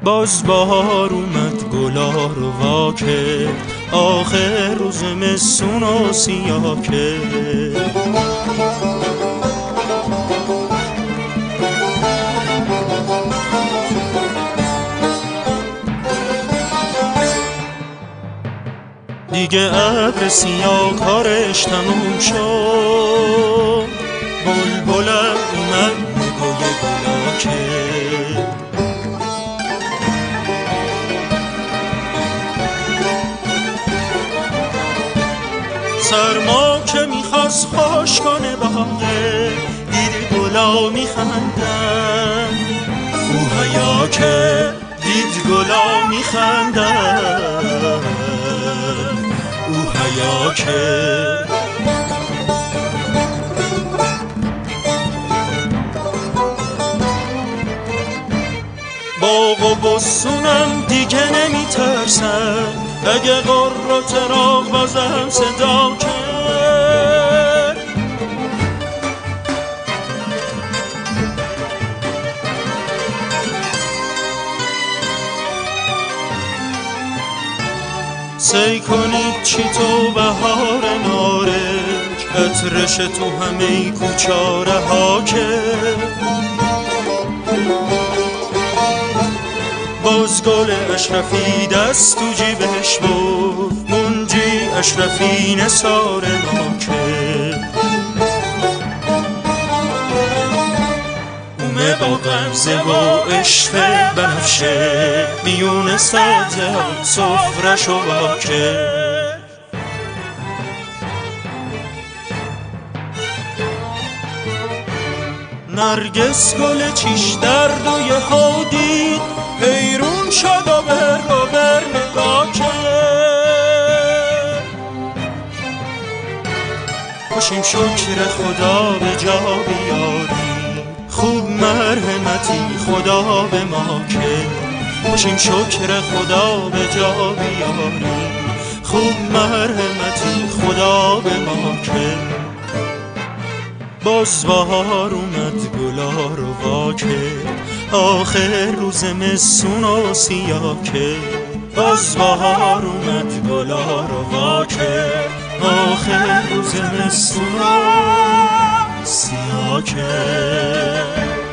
باز بهار اومد گلا رو وا کرد، آخر روز زمستون و سیاه کرد. دیگه ابر سیاه کارش تموم شد، بلبلم اومد نگاه گلا کرد. سرما که میخواست خوش کنه باغه، دید گلا میخندن، او حیا که دید گلا میخندن، او حیا که. باغ و بستونم دیگه نمیترسن، اگه قر و چراغ بازم صدا کرد. سی کنید چی تو بهار نارنج، عطرش تو همه کوچاره ها کرد. باز گل اشرفی دست تو جیبش بود، منجی اشرفی نثار ما کرد. اومه با غمزه و عشق بنفشه، میون سبزه ها سفرش و با کرد. نرگس گل چیش درد و یه ها دید، حیرون شد و بر نگاه کرد. باشیم شکر خدا به جا بیاری، خوب مرحمتی خدا به ما کرد. باشیم شکر خدا به جا بیاری، خوب مرحمتی خدا به ما کرد. باز بهار اومد گلا رو وا کرد، آخر روز زمستون و سیاه کرد. باز بهار اومد گلا رو وا کرد، آخر روز زمستون و سیاه کرد.